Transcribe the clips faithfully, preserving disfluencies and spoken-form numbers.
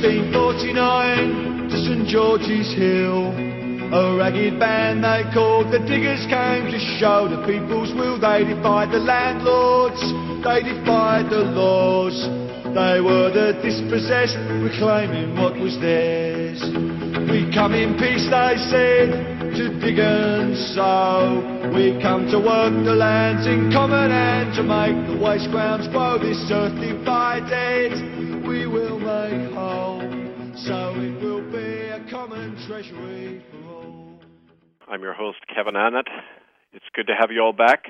sixteen forty-nine to St George's Hill. A ragged band they called the Diggers came to show the people's will. They defied the landlords, they defied the laws. They were the dispossessed, reclaiming what was theirs. We come in peace, they said, to dig and sow. We come to work the lands in common and to make the waste grounds grow. This earth divided, we will make whole. So it will be a common treasury for all. I'm your host, Kevin Annett. It's good to have you all back.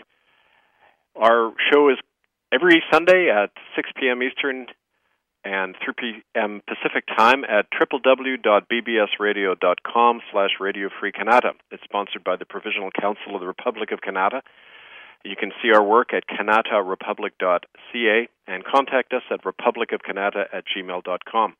Our show is every Sunday at six p.m. Eastern and three p.m. Pacific time at w w w dot b b s radio dot com slash Radio Free Canada. It's sponsored by the Provisional Council of the Republic of Canada. You can see our work at canada republic dot c a and contact us at republic of canada at gmail dot com.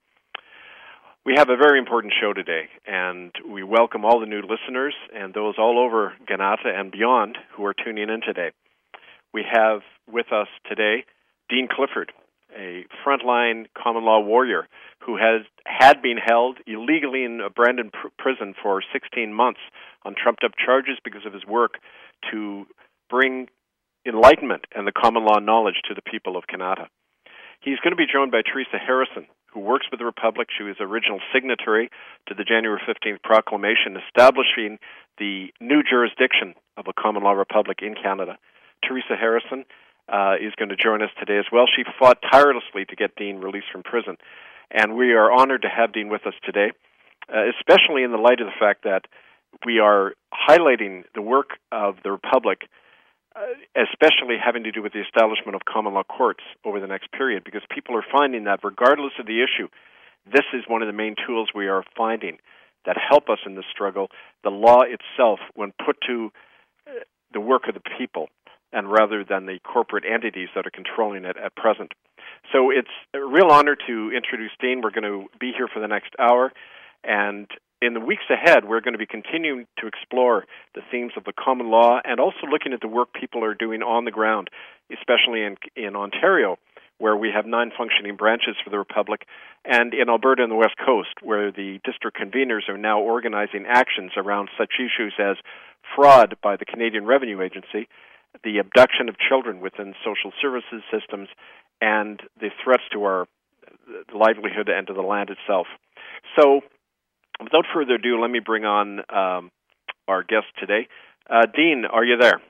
We have a very important show today, and we welcome all the new listeners and those all over Kanata and beyond who are tuning in today. We have with us today Dean Clifford, a frontline common law warrior who has had been held illegally in a Brandon pr- prison for sixteen months on trumped-up charges because of his work to bring enlightenment and the common law knowledge to the people of Kanata. He's going to be joined by Teresa Harrison, who works with the Republic. She was original signatory to the January fifteenth proclamation establishing the new jurisdiction of a common law republic in Canada. Teresa Harrison uh, is going to join us today as well. She fought tirelessly to get Dean released from prison, and we are honored to have Dean with us today, uh, especially in the light of the fact that we are highlighting the work of the Republic, Uh, especially having to do with the establishment of common law courts over the next period, because people are finding that regardless of the issue, this is one of the main tools we are finding that help us in this struggle. The law itself, when put to uh, the work of the people, and rather than the corporate entities that are controlling it at present. So it's a real honor to introduce Dean. We're going to be here for the next hour, and in the weeks ahead, we're going to be continuing to explore the themes of the common law and also looking at the work people are doing on the ground, especially in in Ontario, where we have nine functioning branches for the Republic, and in Alberta and the West Coast, where the district conveners are now organizing actions around such issues as fraud by the Canadian Revenue Agency, the abduction of children within social services systems, and the threats to our livelihood and to the land itself. So, without further ado, let me bring on um, our guest today. Uh, Dean, are you there?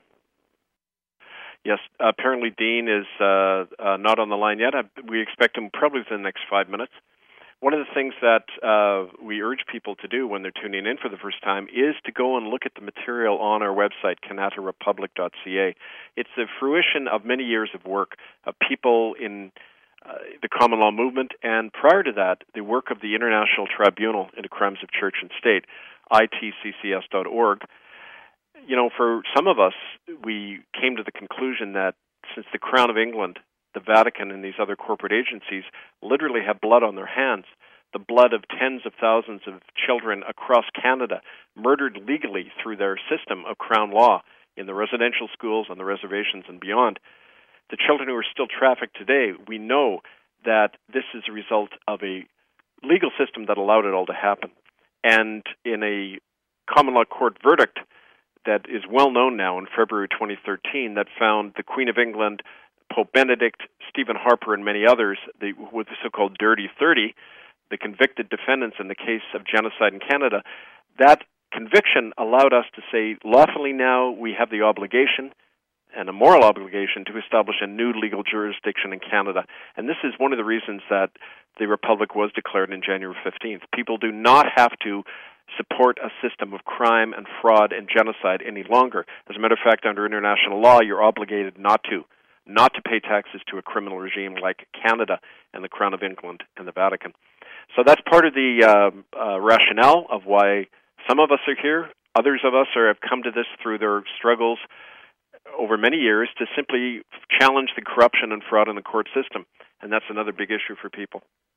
Yes, apparently Dean is uh, uh, not on the line yet. I, we expect him probably within the next five minutes. One of the things that uh, we urge people to do when they're tuning in for the first time is to go and look at the material on our website, canada republic dot c a. It's the fruition of many years of work of people in Uh, the common law movement, and prior to that, the work of the International Tribunal into Crimes of Church and State, I T C C S dot org. You know, for some of us, we came to the conclusion that since the Crown of England, the Vatican, and these other corporate agencies literally have blood on their hands, the blood of tens of thousands of children across Canada murdered legally through their system of Crown law in the residential schools, on the reservations, and beyond, the children who are still trafficked today, we know that this is a result of a legal system that allowed it all to happen. And in a common law court verdict that is well known now in February twenty thirteen that found the Queen of England, Pope Benedict, Stephen Harper, and many others, the, with the so-called Dirty thirty, the convicted defendants in the case of genocide in Canada, that conviction allowed us to say, lawfully now we have the obligation and a moral obligation to establish a new legal jurisdiction in Canada. And this is one of the reasons that the Republic was declared in January fifteenth. People do not have to support a system of crime and fraud and genocide any longer. As a matter of fact, under international law, you're obligated not to, not to pay taxes to a criminal regime like Canada and the Crown of England and the Vatican. So that's part of the uh, uh, rationale of why some of us are here. Others of us are, have come to this through their struggles over many years to simply challenge the corruption and fraud in the court system, and that's another big issue for people.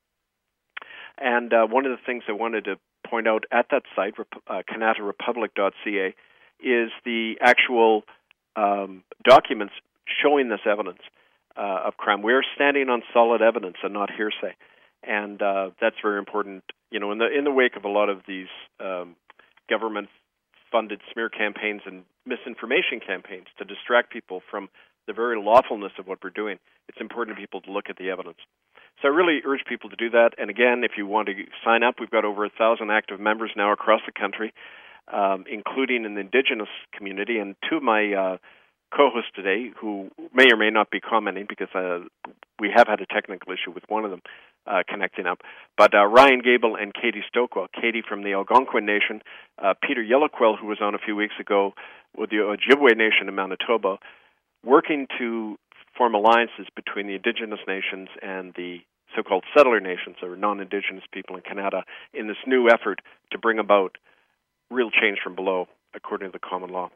And uh, one of the things I wanted to point out at that site, uh, canada republic dot c a, is the actual um, documents showing this evidence uh, of crime. We're standing on solid evidence and not hearsay. and uh, that's very important. You know, in the in the wake of a lot of these um, government-funded smear campaigns and misinformation campaigns to distract people from the very lawfulness of what we're doing, it's important to people to look at the evidence. So I really urge people to do that. And again, if you want to sign up, we've got over a thousand active members now across the country, um, including in the Indigenous community. And two of my uh, co-hosts today, who may or may not be commenting because uh, we have had a technical issue with one of them uh, connecting up, but uh, Ryan Gable and Katie Stockwell, Katie from the Algonquin Nation, uh, Peter Yellowquill, who was on a few weeks ago with the Ojibwe Nation in Manitoba, working to form alliances between the Indigenous nations and the so-called settler nations, or non-Indigenous people in Canada, in this new effort to bring about real change from below, according to the common law.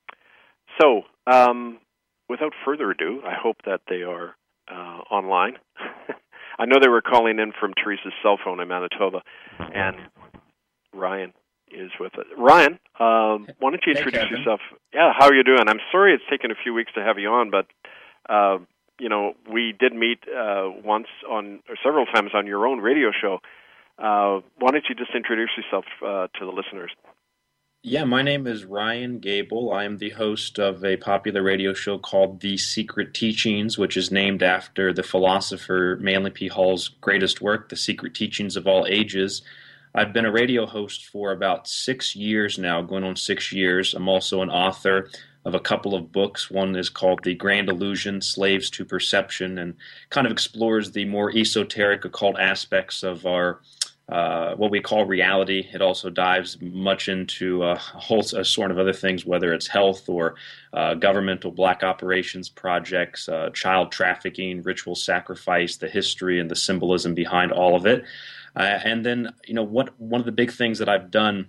So, um, without further ado, I hope that they are uh, online. I know they were calling in from Teresa's cell phone in Manitoba, and Ryan is with us. Ryan, um, why don't you introduce hey, yourself? Yeah, how are you doing? I'm sorry it's taken a few weeks to have you on, but uh, you know, we did meet uh, once on, or several times on your own radio show. Uh, why don't you just introduce yourself uh, to the listeners? Yeah, my name is Ryan Gable. I am the host of a popular radio show called The Secret Teachings, which is named after the philosopher Manly P. Hall's greatest work, The Secret Teachings of All Ages. I've been a radio host for about six years now, going on six years. I'm also an author of a couple of books. One is called The Grand Illusion, Slaves to Perception, and kind of explores the more esoteric, occult aspects of our Uh, what we call reality. It also dives much into uh, a whole a sort of other things, whether it's health or uh, governmental black operations projects, uh, child trafficking, ritual sacrifice, the history and the symbolism behind all of it. Uh, and then, you know, what one of the big things that I've done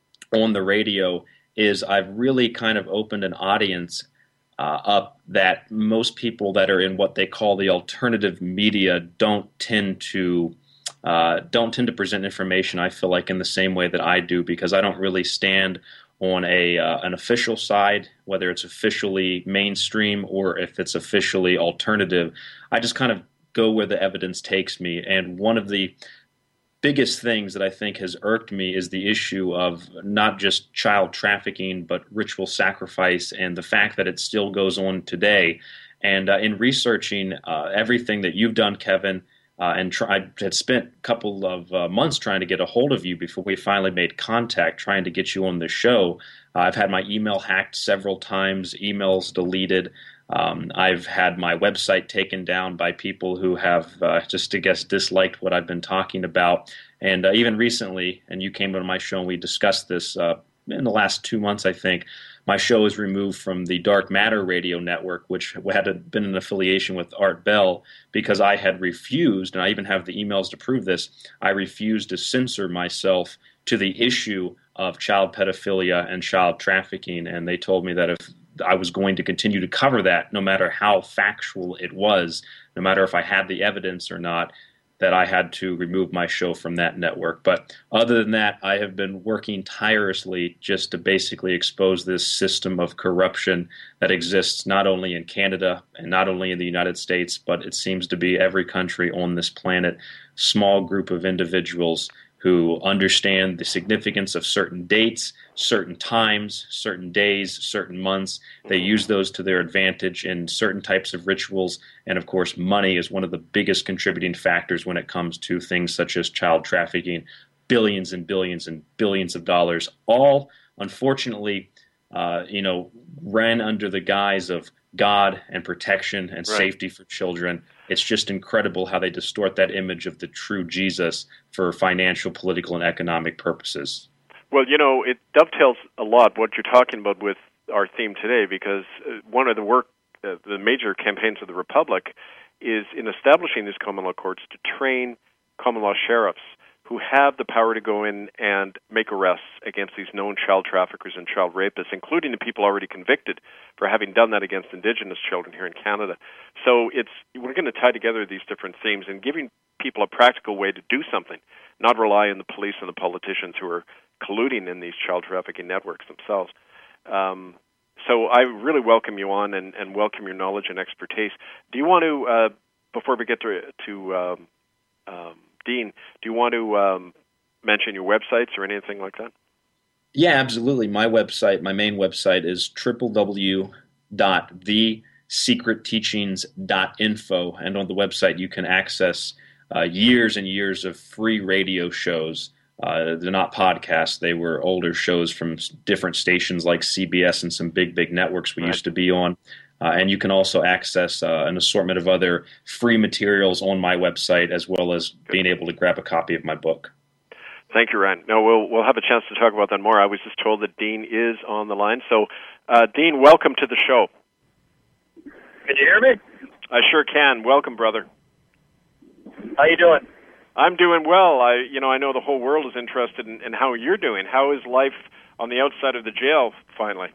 on the radio is I've really kind of opened an audience uh, up that most people that are in what they call the alternative media don't tend to Uh, don't tend to present information, I feel like, in the same way that I do, because I don't really stand on a uh, an official side, whether it's officially mainstream or if it's officially alternative. I just kind of go where the evidence takes me. And one of the biggest things that I think has irked me is the issue of not just child trafficking, but ritual sacrifice, and the fact that it still goes on today. And uh, in researching uh, everything that you've done, Kevin, Uh, and try, I had spent a couple of uh, months trying to get a hold of you before we finally made contact, trying to get you on the show. Uh, I've had my email hacked several times, emails deleted. Um, I've had my website taken down by people who have, uh, just I guess, disliked what I've been talking about. And uh, even recently, and you came on my show and we discussed this uh, in the last two months, I think, my show was removed from the Dark Matter radio network, which had been an affiliation with Art Bell, because I had refused, and I even have the emails to prove this, I refused to censor myself to the issue of child pedophilia and child trafficking. And they told me that if I was going to continue to cover that, no matter how factual it was, no matter if I had the evidence or not, that I had to remove my show from that network. But other than that, I have been working tirelessly just to basically expose this system of corruption that exists not only in Canada and not only in the United States, but it seems to be every country on this planet. Small group of individuals who understand the significance of certain dates, certain times, certain days, certain months. They use those to their advantage in certain types of rituals. And of course, money is one of the biggest contributing factors when it comes to things such as child trafficking. Billions and billions and billions of dollars, all unfortunately, uh, you know, ran under the guise of God and protection and right. safety for children. It's just incredible how they distort that image of the true Jesus for financial, political, and economic purposes. Well, you know, it dovetails a lot what you're talking about with our theme today, because one of the work, uh, the major campaigns of the Republic is in establishing these common law courts to train common law sheriffs who have the power to go in and make arrests against these known child traffickers and child rapists, including the people already convicted for having done that against Indigenous children here in Canada. So it's we're going to tie together these different themes and giving people a practical way to do something, not rely on the police and the politicians who are colluding in these child trafficking networks themselves. Um, so I really welcome you on and, and welcome your knowledge and expertise. Do you want to, uh, before we get to, to um, um, Dean, do you want to um, mention your websites or anything like that? Yeah, absolutely. My website, my main website is w w w dot the secret teachings dot info, and on the website you can access uh, years and years of free radio shows. Uh, they're not podcasts; they were older shows from different stations like C B S and some big, big networks we Right. used to be on. Uh, and you can also access uh, an assortment of other free materials on my website, as well as being able to grab a copy of my book. Thank you, Ryan. No, we'll we'll have a chance to talk about that more. I was just told that Dean is on the line. So, uh, Dean, welcome to the show. Can you hear me? I sure can. Welcome, brother. How you doing? I'm doing well. I, you know, I know the whole world is interested in, in how you're doing. How is life on the outside of the jail, finally?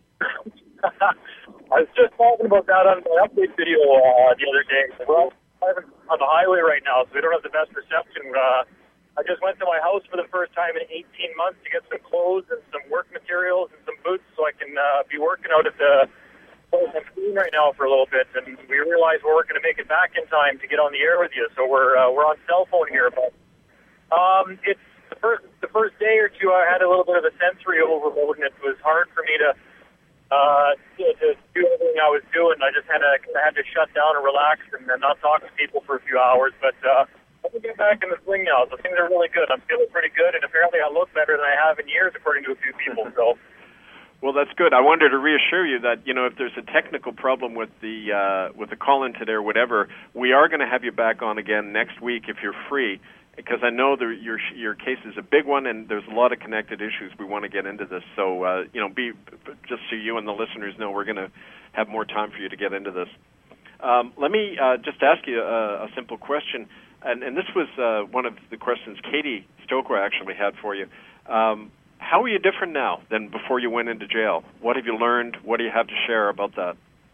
I was just talking about that on my update video uh, the other day. We're driving on the highway right now, so we don't have the best reception. Uh, I just went to my house for the first time in eighteen months to get some clothes and some work materials and some boots so I can uh, be working out at the I'm clean right now for a little bit, and we realized we weren't going to make it back in time to get on the air with you, so we're uh, we're on cell phone here. But um, it's the first the first day or two, I had a little bit of a sensory overload, and it was hard for me to uh, to, to do everything I was doing. I just had to I had to shut down and relax and, and not talk to people for a few hours. But uh, I can get back in the swing now, so things are really good. I'm feeling pretty good, and apparently I look better than I have in years, according to a few people. So. Well, that's good. I wanted to reassure you that, you know, if there's a technical problem with the uh, with the call-in today or whatever, we are going to have you back on again next week if you're free, because I know that your your case is a big one and there's a lot of connected issues. We want to get into this. So, uh, you know, be just so you and the listeners know, we're going to have more time for you to get into this. Um, let me uh, just ask you a, a simple question, and, and this was uh, one of the questions Katie Stoker actually had for you. Um, How are you different now than before you went into jail? What have you learned? What do you have to share about that?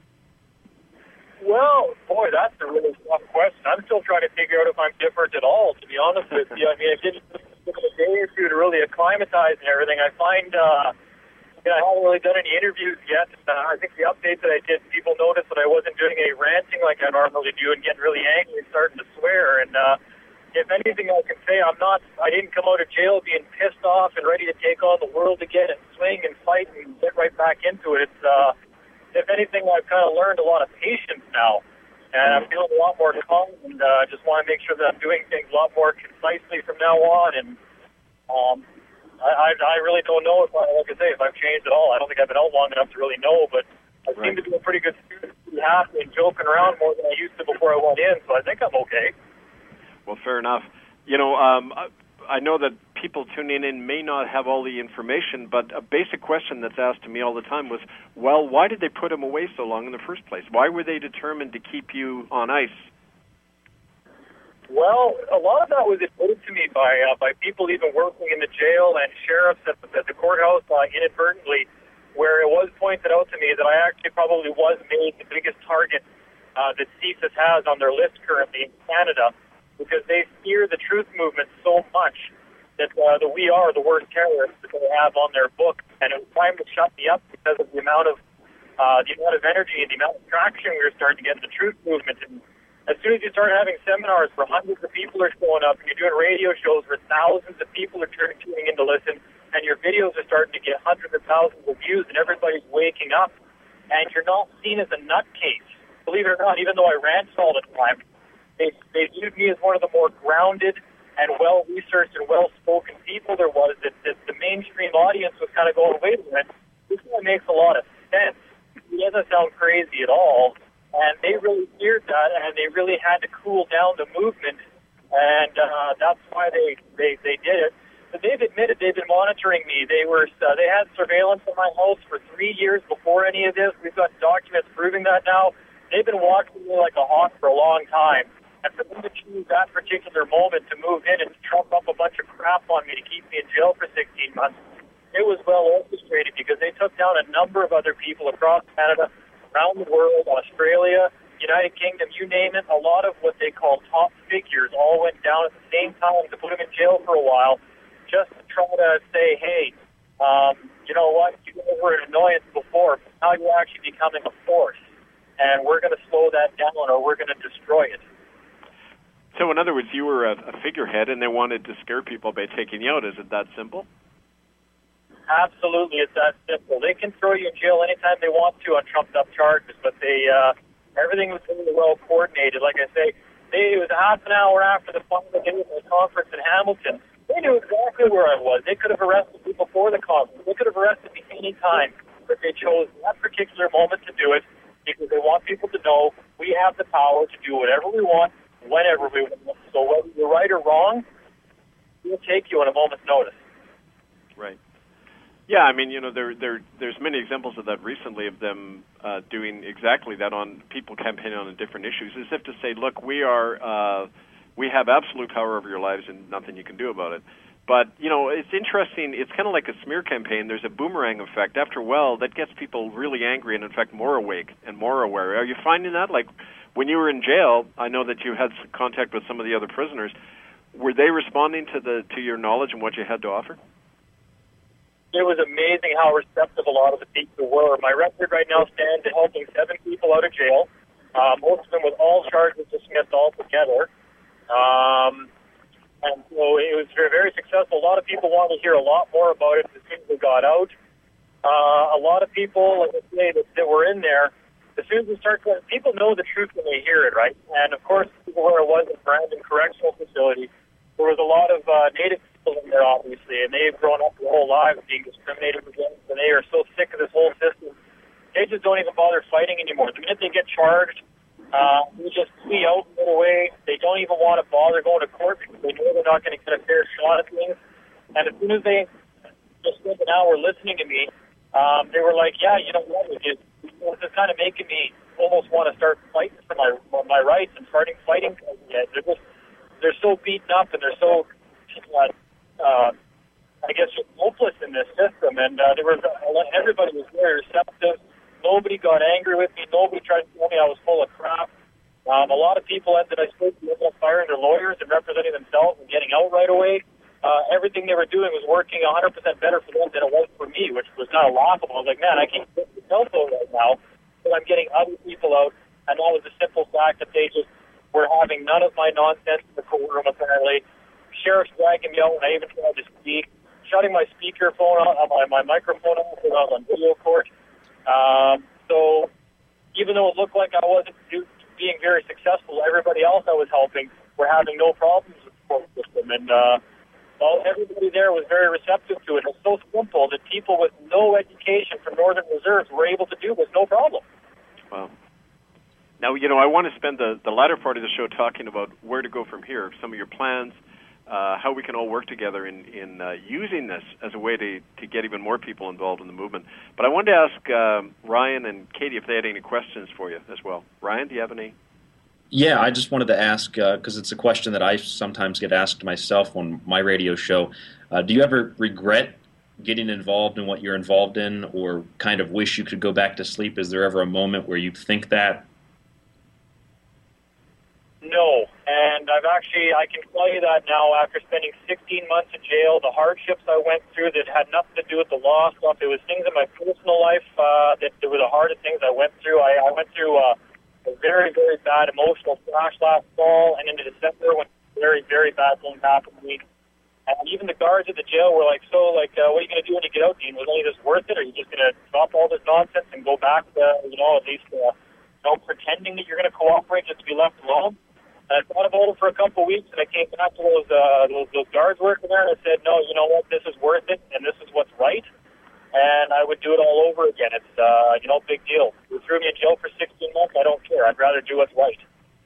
Well, boy, that's a really tough question. I'm still trying to figure out if I'm different at all, to be honest with you. I mean, it didn't take a day or two to really acclimatize and everything. I find, uh, you know, I haven't really done any interviews yet. Uh, I think the update that I did, people noticed that I wasn't doing any ranting like I normally do and getting really angry and starting to swear. And, uh, if anything, I can say I'm not, I didn't come out of jail being pissed off and ready to take on the world again and swing and fight and get right back into it. It's, uh, if anything, I've kind of learned a lot of patience now. And I'm feeling a lot more calm, and uh, just want to make sure that I'm doing things a lot more concisely from now on. And um, I, I, I really don't know if, I, like I say, if I've changed at all. I don't think I've been out long enough to really know, but I Right. seem to be a pretty good student, pretty happy and joking around more than I used to before I went in, so I think I'm okay. Well, fair enough. You know, um, I know that people tuning in may not have all the information, but a basic question that's asked to me all the time was, well, why did they put him away so long in the first place? Why were they determined to keep you on ice? Well, a lot of that was admitted to me by uh, by people even working in the jail and sheriffs at the, at the courthouse uh, inadvertently, where it was pointed out to me that I actually probably was made the biggest target uh, that C S I S has on their list currently in Canada, because they fear the truth movement so much that uh, the we are the worst terrorists that they have on their book, and it was time to shut me up because of the amount of uh, the amount of energy and the amount of traction we were starting to get in the truth movement. And as soon as you start having seminars where hundreds of people are showing up, and you're doing radio shows where thousands of people are tuning in to listen, and your videos are starting to get hundreds of thousands of views, and everybody's waking up, and you're not seen as a nutcase. Believe it or not, even though I rant all the time, They, they viewed me as one of the more grounded and well-researched and well-spoken people there was, that, that the mainstream audience was kind of going, wait a minute, this one makes a lot of sense. It doesn't sound crazy at all. And they really feared that, and they really had to cool down the movement, and uh, that's why they, they, they did it. But they've admitted they've been monitoring me. They were uh, they had surveillance in my house for three years before any of this. We've got documents proving that now. They've been watching me like a hawk for a long time. And for them to choose that particular moment to move in and trump up a bunch of crap on me to keep me in jail for sixteen months, it was well orchestrated, because they took down a number of other people across Canada, around the world, Australia, United Kingdom, you name it. A lot of what they call top figures all went down at the same time to put them in jail for a while, just to try to say, hey, um, you know what, you guys were an annoyance before, but now you're actually becoming a force, and we're going to slow that down or we're going to destroy it. So, in other words, you were a, a figurehead, and they wanted to scare people by taking you out. Is it that simple? Absolutely, it's that simple. They can throw you in jail anytime they want to on trumped-up charges, but they uh, everything was really well coordinated. Like I say, they, it was half an hour after the final day of the conference in Hamilton. They knew exactly where I was. They could have arrested me before the conference. They could have arrested me any time, but they chose that particular moment to do it because they want people to know we have the power to do whatever we want, whenever we want. So whether you're right or wrong, we'll take you on a moment's notice. Right. Yeah, I mean, you know, there there there's many examples of that recently of them uh, doing exactly that on people campaigning on different issues, as if to say, look, we are uh, we have absolute power over your lives and nothing you can do about it. But, you know, it's interesting. It's kind of like a smear campaign. There's a boomerang effect. After a while, that gets people really angry and, in fact, more awake and more aware. Are you finding that? Like, when you were in jail, I know that you had contact with some of the other prisoners. Were they responding to the to your knowledge and what you had to offer? It was amazing how receptive a lot of the people were. My record right now stands at helping seven people out of jail, uh, most of them with all charges dismissed altogether. Um, and so it was very, very successful. A lot of people wanted to hear a lot more about it as soon as we got out. Uh, a lot of people, like I say, that, that were in there, as soon as we start, people know the truth when they hear it, right? And, of course, where I was at Brandon Correctional Facility, there was a lot of uh, Native people in there, obviously, and they've grown up their whole lives being discriminated against, and they are so sick of this whole system. They just don't even bother fighting anymore. The minute they get charged, uh, they just flee out and get away. They don't even want to bother going to court because they know they're not going to get a fair shot at things. And as soon as they just spent an hour listening to me, um, they were like, yeah, you know what, it is, this is kind of making me almost want to start fighting for my for my rights and starting fighting. They're just they're so beaten up and they're so, uh, uh, I guess, just hopeless in this system. And uh, there was everybody was very receptive. Nobody got angry with me. Nobody tried to tell me I was full of crap. Um, a lot of people that I spoke to ended up firing their lawyers and representing themselves and getting out right away. Uh, everything they were doing was working one hundred percent better for them than it was for me, which was kind of laughable. I was like, man, I can't get the cell phone right now, but I'm getting other people out. And that was the simple fact that they just were having none of my nonsense in the courtroom, apparently. Sheriff's dragging me out when I even tried to speak, shutting my speakerphone off, my, my microphone off when I was on video court. Um, so even though it looked like I wasn't do, being very successful, everybody else I was helping were having no problems with the court system. And uh, well, everybody there was very receptive to it. It was so simple that people with no education from Northern Reserves were able to do with no problem. Wow. Now, you know, I want to spend the, the latter part of the show talking about where to go from here, some of your plans, uh, how we can all work together in, in uh, using this as a way to, to get even more people involved in the movement. But I wanted to ask um, Ryan and Katie if they had any questions for you as well. Ryan, do you have any? Yeah, I just wanted to ask, because uh, it's a question that I sometimes get asked myself on my radio show. Uh, do you ever regret getting involved in what you're involved in, or kind of wish you could go back to sleep? Is there ever a moment where you think that? No, and I've actually, I can tell you that now after spending sixteen months in jail, the hardships I went through that had nothing to do with the law stuff, it was things in my personal life uh, that, that were the hardest things I went through. I, I went through uh, a very, very bad emotional crash last fall and into December when very, very bad things happened to me. And even the guards at the jail were like, so, like, uh, what are you going to do when you get out, Dean? Was any of this worth it? Or are you just going to drop all this nonsense and go back to, you know, at least, uh, you know, pretending that you're going to cooperate just to be left alone? And I thought about it for a couple of weeks, and I came back to those, uh, those, those guards working there, and I said, no, you know what, this is worth it, and this is what's right. And I would do it all over again. It's, uh, you know, big deal. You threw me in jail for sixteen months, I don't care. I'd rather do what's right.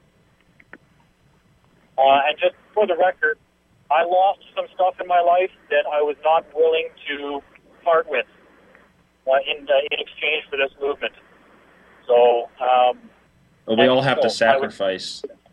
Uh, and just for the record, I lost some stuff in my life that I was not willing to part with uh, in, uh, in exchange for this movement. So, um... Well, we all have so to sacrifice. I would,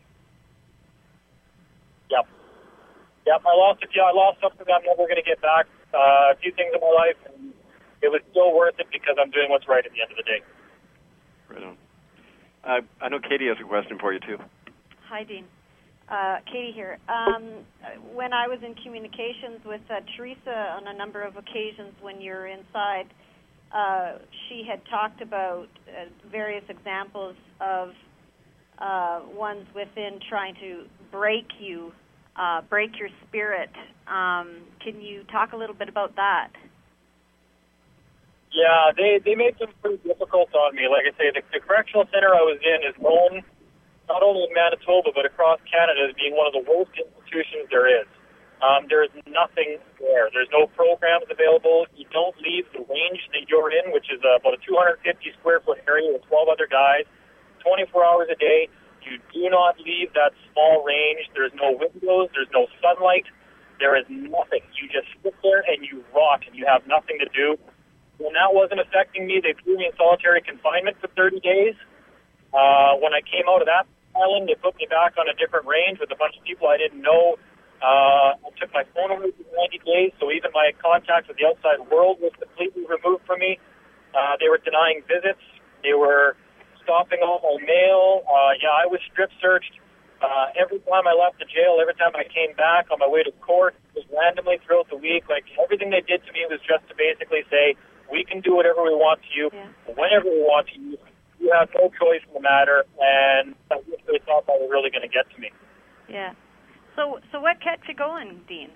Yep. Yep, I lost a few. I lost something that I'm never going to get back. Uh, a few things in my life, and it was still worth it because I'm doing what's right at the end of the day. Right on. Uh, I know Katie has a question for you, too. Hi, Dean. Uh, Katie here. Um, when I was in communications with uh, Teresa on a number of occasions when you're inside, uh, she had talked about uh, various examples of Uh, ones within trying to break you, uh, break your spirit. Um, can you talk a little bit about that? Yeah, they, they made things pretty difficult on me. Like I say, the, the correctional center I was in is known not only in Manitoba but across Canada as being one of the worst institutions there is. Um, there is nothing there. There's no programs available. You don't leave the range that you're in, which is uh, about a two hundred fifty square foot area with twelve other guys, twenty-four hours a day. You do not leave that small range. There's no windows. There's no sunlight. There is nothing. You just sit there and you rot and you have nothing to do. When that wasn't affecting me, they threw me in solitary confinement for thirty days. Uh, when I came out of that island, they put me back on a different range with a bunch of people I didn't know. Uh, I took my phone away for ninety days, so even my contact with the outside world was completely removed from me. Uh, they were denying visits. They were stopping all my mail. Uh, yeah, I was strip searched. Uh, every time I left the jail, every time I came back on my way to court, just randomly throughout the week, like everything they did to me was just to basically say, we can do whatever we want to you, yeah. whenever we want to you. You have no choice in the matter, and I wish they thought that was really going to get to me. Yeah. So, so what kept you going, Dean?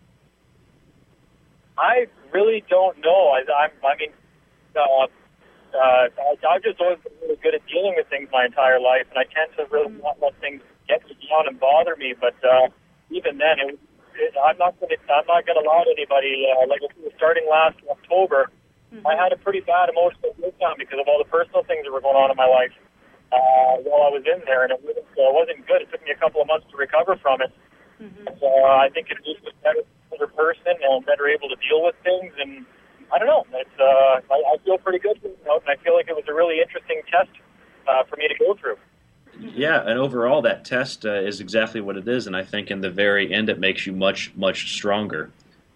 I really don't know. I, I'm, I mean, uh, uh, I, I've just always been really good at dealing with things my entire life, and I tend to really mm-hmm. not let things get me down and bother me. But uh, even then, it, it, I'm not going to. I'm not going to lie to anybody. Uh, like starting last October, mm-hmm. I had a pretty bad emotional breakdown because of all the personal things that were going on in my life uh, while I was in there, and it wasn't, uh, wasn't good. It took me a couple of months to recover from it. Mm-hmm. So uh, I think it makes me a better, better person and better able to deal with things. And I don't know. It's uh, I, I feel pretty good, you know, and I feel like it was a really interesting test uh, for me to go through. Yeah, and overall, that test uh, is exactly what it is, and I think in the very end, it makes you much, much stronger.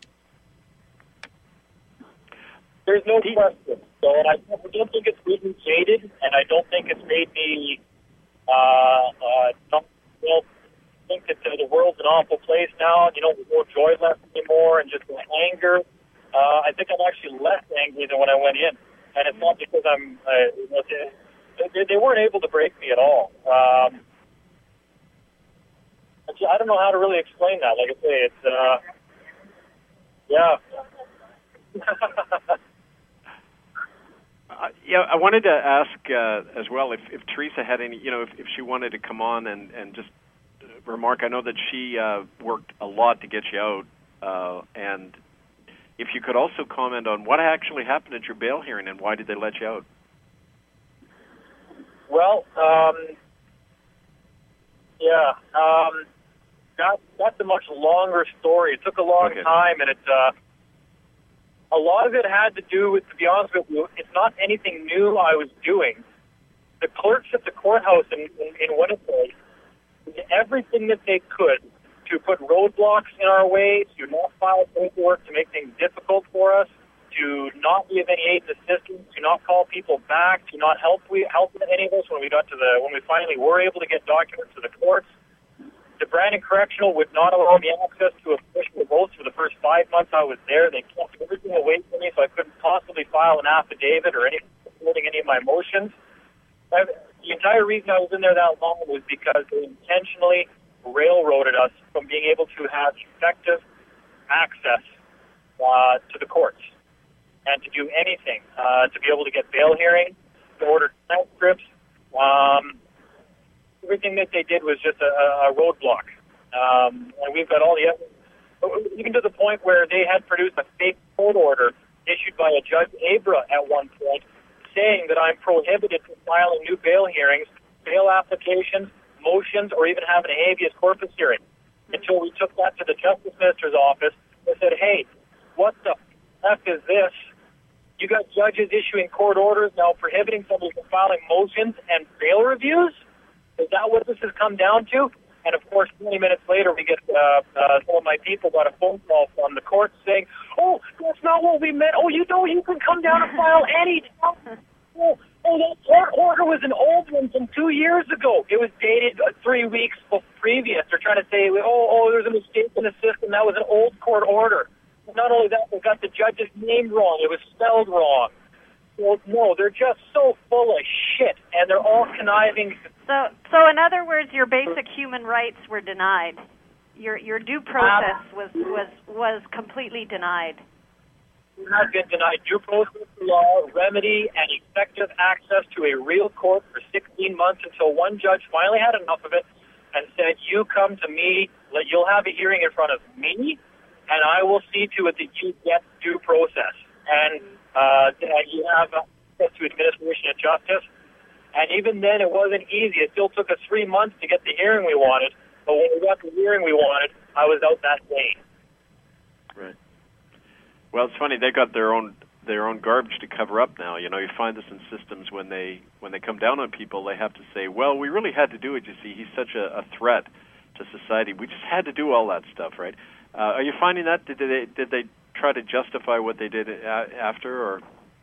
There's no question. So, and I don't think it's made me jaded, and I don't think it's made me uh, uh, not, well, think that uh, the world's an awful place now. You know, there's no joy left anymore, and just anger. Uh, I think I'm actually less angry than when I went in, and it's not because I'm. Uh, you know, they, they weren't able to break me at all. Um, I don't know how to really explain that. Like I say, it's uh, yeah. Uh, yeah, I wanted to ask uh, as well if, if Teresa had any, you know, if, if she wanted to come on and, and just remark. I know that she uh, worked a lot to get you out, uh, and if you could also comment on what actually happened at your bail hearing and why did they let you out? Well, um, yeah, um, that, that's a much longer story. It took a long okay. time, and it. Uh, A lot of it had to do with, to be honest with you, it's not anything new I was doing. The clerks at the courthouse in, in, in Winnipeg did everything that they could to put roadblocks in our way, to not file paperwork, to make things difficult for us, to not be of any aid and assistance, to not call people back, to not help we help any of us when we got to the when we finally were able to get documents to the courts. The Brandon Correctional would not allow me access to official votes for the first five months I was there. They kept everything away from me, so I couldn't possibly file an affidavit or any supporting any of my motions. I, the entire reason I was in there that long was because they intentionally railroaded us from being able to have effective access uh, to the courts and to do anything, uh, to be able to get bail hearings, to order transcripts. Um, Everything that they did was just a, a roadblock. Um, and we've got all the evidence, even to the point where they had produced a fake court order issued by a Judge Abra at one point saying that I'm prohibited from filing new bail hearings, bail applications, motions, or even having a habeas corpus hearing. Until we took that to the Justice Minister's office and said, hey, what the F is this? You got judges issuing court orders now prohibiting somebody from filing motions and bail reviews? Is that what this has come down to? And, of course, twenty minutes later, we get uh, uh, some of my people got a phone call from the court saying, oh, that's not what we meant. Oh, you know, you can come down and file any time. Oh, oh, that court order was an old one from two years ago. It was dated uh, three weeks previous. They're trying to say, oh, oh, there's a mistake in the system. That was an old court order. Not only that, they got the judge's name wrong. It was spelled wrong. Well, no, they're just so full of shit, and they're all conniving So, so in other words, your basic human rights were denied. Your your due process was was was completely denied. You have been denied due process, law, remedy, and effective access to a real court for sixteen months until one judge finally had enough of it and said, "You come to me. You'll have a hearing in front of me, and I will see to it that you get due process and uh, that you have access to administration of justice." And even then, it wasn't easy. It still took us three months to get the hearing we wanted. But when we got the hearing we wanted, I was out that day. Right. Well, it's funny. They got their own their own garbage to cover up now. You know, you find this in systems when they when they come down on people, they have to say, "Well, we really had to do it. You see, he's such a, a threat to society. We just had to do all that stuff." Right? Uh, are you finding that? Did they did they try to justify what they did a- after, or?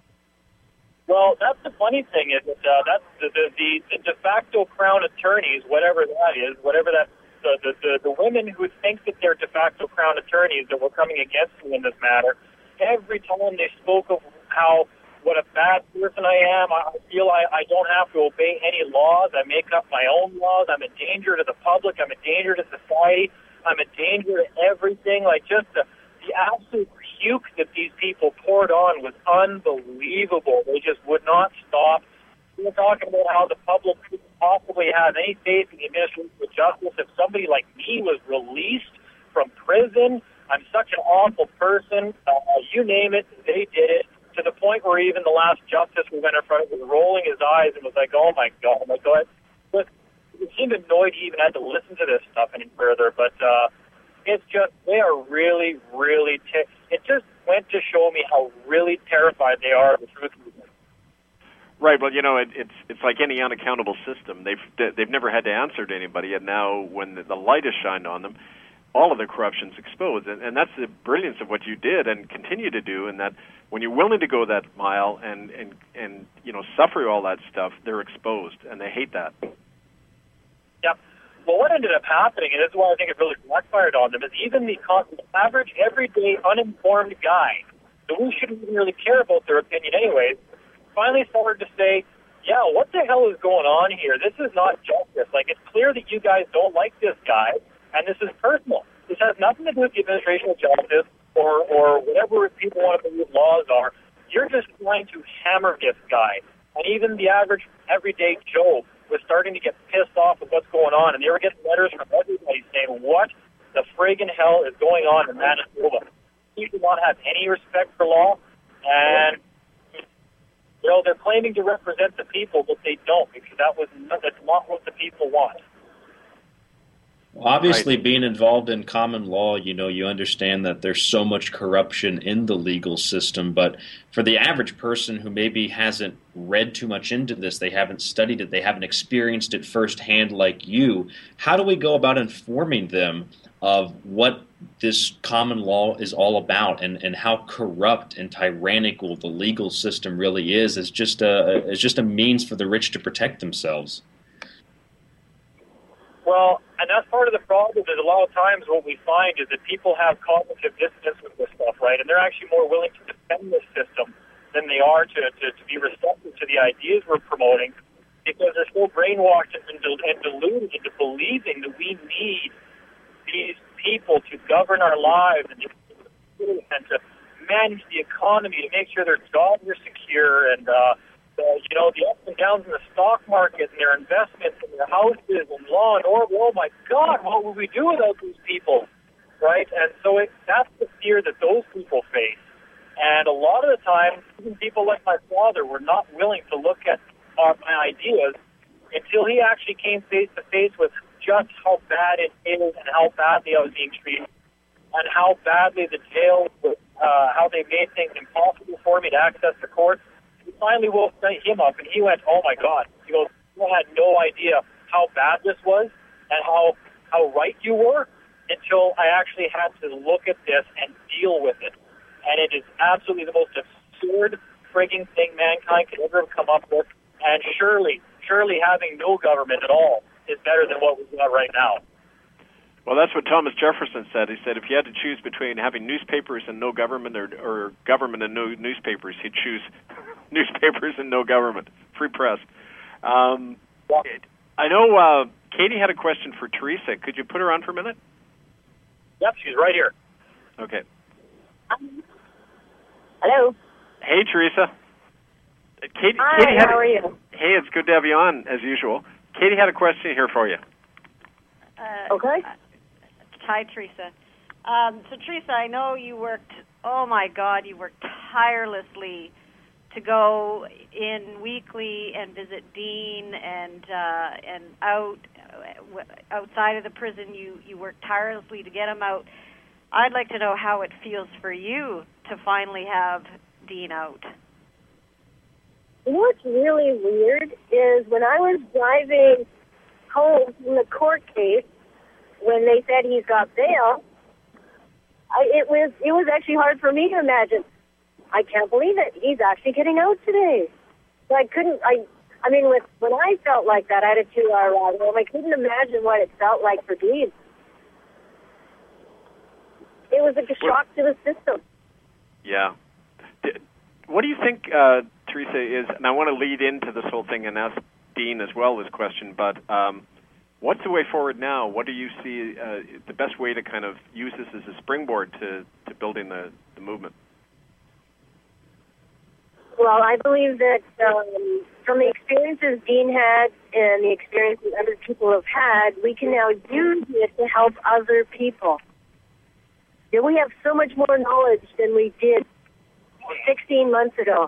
Well, that's the funny thing is that uh, that's the, the, the, the de facto crown attorneys, whatever that is, whatever that the, the, the, the women who think that they're de facto crown attorneys that were coming against me in this matter, every time they spoke of how what a bad person I am, I feel I, I don't have to obey any laws, I make up my own laws, I'm a danger to the public, I'm a danger to society, I'm a danger to everything, like just the, the absolute puke that these people poured on was unbelievable. They just would not stop. We were talking about how the public couldn't possibly have any faith in the administration of justice if somebody like me was released from prison. I'm such an awful person. Uh, you name it, they did it, to the point where even the last justice we went in front of was rolling his eyes and was like, "Oh my God." I'm like, go ahead. But it seemed annoyed he even had to listen to this stuff any further. But uh, it's just, they are really, really, t- it just went to show me how really terrified they are of the truth movement. Right. Well, you know, it, it's it's like any unaccountable system. They've they've never had to answer to anybody, and now when the, the light is shined on them, all of the corruption's exposed. And, and that's the brilliance of what you did and continue to do. And that when you're willing to go that mile and and and you know suffer all that stuff, they're exposed, and they hate that. Yep. Well, what ended up happening, and this is why I think it really backfired on them, is even the average, everyday, uninformed guy, who shouldn't even really care about their opinion anyways, finally started to say, yeah, what the hell is going on here? This is not justice. Like, it's clear that you guys don't like this guy, and this is personal. This has nothing to do with the administration of justice or, or whatever people want to believe laws are. You're just trying to hammer this guy. And even the average, everyday Joe was starting to get pissed off with what's going on, and they were getting letters from everybody saying, what the friggin' hell is going on in Manitoba? You do not have any respect for law, and, you know, they're claiming to represent the people, but they don't, because that was not, that's not what the people want. Obviously, being involved in common law, you know, you understand that there's so much corruption in the legal system. But for the average person who maybe hasn't read too much into this, they haven't studied it, they haven't experienced it firsthand like you, how do we go about informing them of what this common law is all about and, and how corrupt and tyrannical the legal system really is as just a, as just a means for the rich to protect themselves? Well, and that's part of the problem is a lot of times what we find is that people have cognitive dissonance with this stuff, right? And they're actually more willing to defend this system than they are to, to, to be receptive to the ideas we're promoting because they're so brainwashed and, and deluded into believing that we need these people to govern our lives and to, and to manage the economy, to make sure their jobs are secure and, uh, Uh, you know, the ups and downs in the stock market and their investments and their houses and law and order. Oh, my God, what would we do without these people, right? And so it, that's the fear that those people face. And a lot of the time, even people like my father were not willing to look at uh, my ideas until he actually came face-to-face with just how bad it is and how badly I was being treated and how badly the jail, was, uh, how they made things impossible for me to access the courts. We finally woke him up, and he went, oh, my God. He goes, you had no idea how bad this was and how how right you were until I actually had to look at this and deal with it. And it is absolutely the most absurd frigging thing mankind could ever have come up with. And surely, surely having no government at all is better than what we've got right now. Well, that's what Thomas Jefferson said. He said if you had to choose between having newspapers and no government or, or government and no newspapers, he'd choose newspapers and no government, free press. Um, it, I know uh, Katie had a question for Teresa. Could you put her on for a minute? Yep, she's right here. Okay. Um, hello. Hey, Teresa. Katie, Hi, Katie had how a, are you? Hey, it's good to have you on, as usual. Katie had a question here for you. Uh, Okay. uh, Hi, Teresa. Um, so, Teresa, I know you worked, oh my God, you worked tirelessly to go in weekly and visit Dean and uh, and out uh, outside of the prison. You, you worked tirelessly to get him out. I'd like to know how it feels for you to finally have Dean out. You know what's really weird is when I was driving home from the court case, when they said he's got bail, I, it was it was actually hard for me to imagine. I can't believe it. He's actually getting out today. So I couldn't. I I mean, with, when I felt like that, I had a two-hour ride home. I couldn't imagine what it felt like for Dean. It was like a shock to the system. Yeah. What do you think, uh, Teresa, is, and I want to lead into this whole thing and ask Dean as well this question, but um, what's the way forward now? What do you see uh, the best way to kind of use this as a springboard to, to building the, the movement? Well, I believe that um, from the experiences Dean had and the experiences other people have had, we can now use it to help other people. You know, we have so much more knowledge than we did sixteen months ago.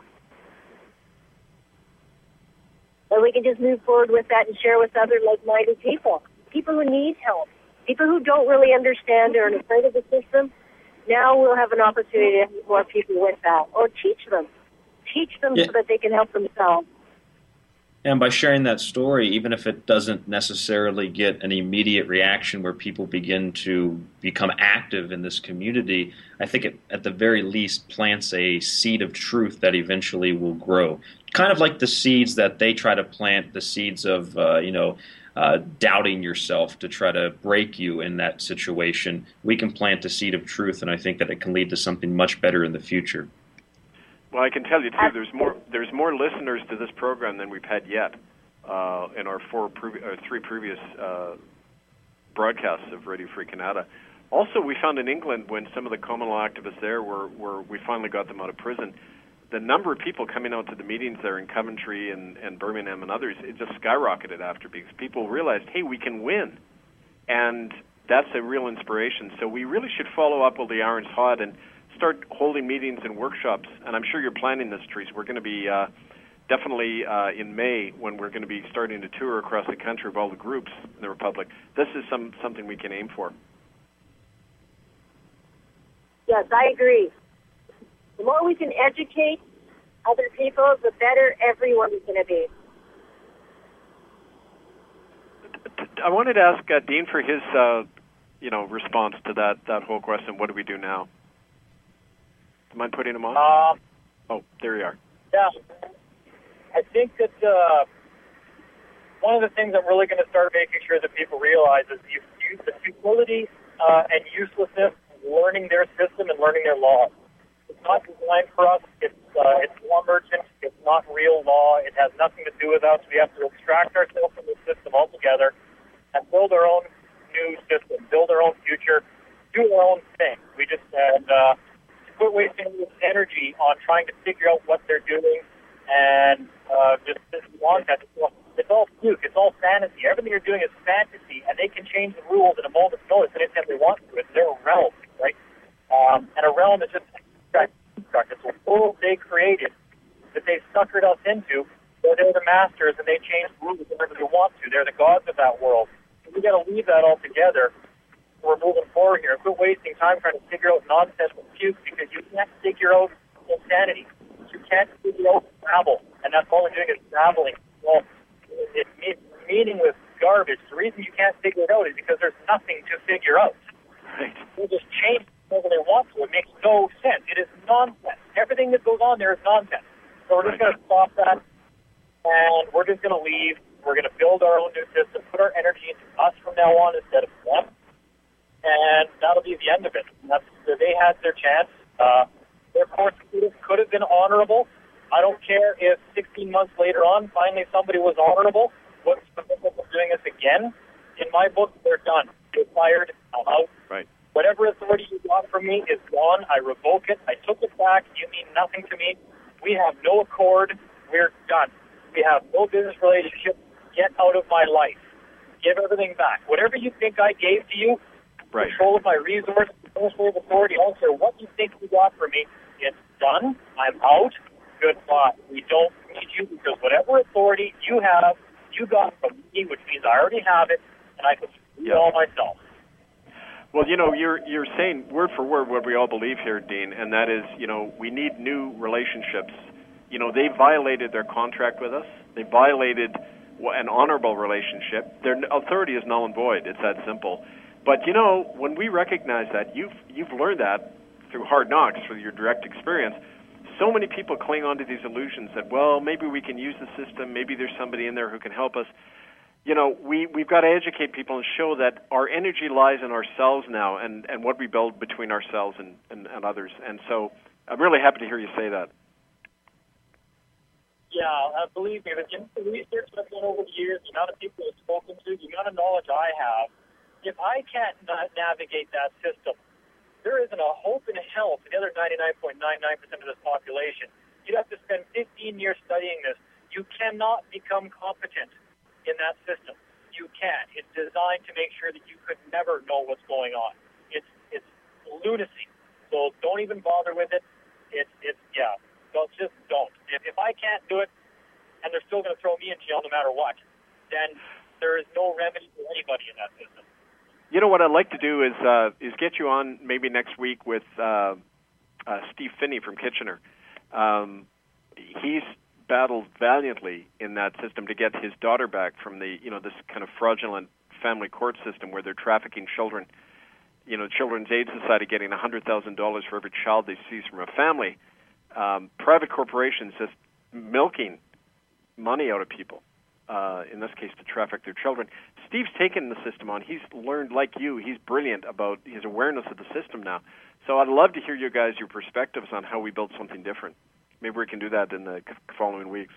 And we can just move forward with that and share with other like-minded people, people who need help, people who don't really understand or are afraid of the system. Now we'll have an opportunity to help more people with that, or teach them. Teach them yeah. so that they can help themselves. And by sharing that story, even if it doesn't necessarily get an immediate reaction where people begin to become active in this community, I think it, at the very least, plants a seed of truth that eventually will grow. Kind of like the seeds that they try to plant, the seeds of, uh, you know, uh, doubting yourself to try to break you in that situation. We can plant a seed of truth, and I think that it can lead to something much better in the future. Well, I can tell you, too, there's more there's more listeners to this program than we've had yet uh, in our four previ- or three previous uh, broadcasts of Radio Free Canada. Also, we found in England, when some of the common law activists there were, were we finally got them out of prison, the number of people coming out to the meetings there in Coventry and, and Birmingham and others, it just skyrocketed after, because people realized, hey, we can win. And that's a real inspiration. So we really should follow up while the iron's hot and start holding meetings and workshops, and I'm sure you're planning this, Teresa. We're going to be uh, definitely uh, in May, when we're going to be starting to tour across the country of all the groups in the Republic. This is some something we can aim for. Yes, I agree. The more we can educate other people, the better everyone's going to be. I wanted to ask uh, Dean for his, uh, you know, response to that that whole question. What do we do now? Do you mind putting him on? Um, oh, there you are. Yeah. I think that uh, one of the things I'm really going to start making sure that people realize is the, the futility uh, and uselessness of learning their system and learning their law. It's not designed for us. It's, uh, it's law merchant. It's not real law. It has nothing to do with us. We have to extract ourselves from the system altogether and build our own new system, build our own future, do our own thing. We just had... Uh, quit wasting energy on trying to figure out what they're doing, and uh, just this nonsense. It's all fluke. It's all fantasy. Everything you're doing is fantasy, and they can change the rules in a moment's notice anytime they want to. It's their realm, right? Um, and a realm is just it's a world they created that they suckered us into. So they're the masters, and they change the rules whenever they want to. They're the gods of that world. So we got to leave that all together. We're moving forward here. Quit wasting time trying to figure out nonsense with puke, because you can't figure out insanity. You can't figure out babble, and that's all we're doing is babbling. Well, it's meaningless garbage. The reason you can't figure it out is because there's nothing to figure out. Right. They just change whenever they want to. It makes no sense. It is nonsense. Everything that goes on there is nonsense. So we're just going to stop that, and we're just going to leave. We're going to build our own new system, put our energy into us from now on instead of them. And that'll be the end of it. That's, they had their chance. Uh, their course could have been honorable. I don't care if sixteen months later on, finally somebody was honorable. What's the purpose of doing again, in my book, they're done. They're fired. I'm out. Right. Whatever authority you got from me is gone. I revoke it. I took it back. You mean nothing to me. We have no accord. We're done. We have no business relationship. Get out of my life. Give everything back. Whatever you think I gave to you, right. Control of my resources, administrative authority, also what you think you got from me, it's done. I'm out. Goodbye. We don't need you because whatever authority you have, you got from me, which means I already have it, and I can do it all myself. Well, you know, you're you're saying word for word what we all believe here, Dean, and that is, you know, we need new relationships. You know, they violated their contract with us. They violated an honorable relationship. Their authority is null and void. It's that simple. But, you know, when we recognize that, you've you've learned that through hard knocks, through your direct experience. So many people cling on to these illusions that, well, maybe we can use the system, maybe there's somebody in there who can help us. You know, we, we've got to educate people and show that our energy lies in ourselves now and, and what we build between ourselves and, and, and others. And so I'm really happy to hear you say that. Yeah, uh, believe me, the research I've done over the years, the amount of people I've spoken to, the amount of knowledge I have, if I can't na- navigate that system, there isn't a hope in hell for the other ninety-nine point nine nine percent of this population. You'd have to spend fifteen years studying this. You cannot become competent in that system. You can't. It's designed to make sure that you could never know what's going on. It's it's lunacy. So don't even bother with it. It's it's yeah. So just don't. If, if I can't do it, and they're still going to throw me in jail no matter what, then there is no remedy for anybody in that system. You know what I'd like to do is uh, is get you on maybe next week with uh, uh, Steve Finney from Kitchener. Um, he's battled valiantly in that system to get his daughter back from the you know this kind of fraudulent family court system where they're trafficking children. You know, Children's Aid Society getting one hundred thousand dollars for every child they seize from a family. Um, private corporations just milking money out of people. Uh, in this case, to traffic their children. Steve's taken the system on. He's learned, like you, he's brilliant about his awareness of the system now. So I'd love to hear you guys, your perspectives on how we build something different. Maybe we can do that in the following weeks.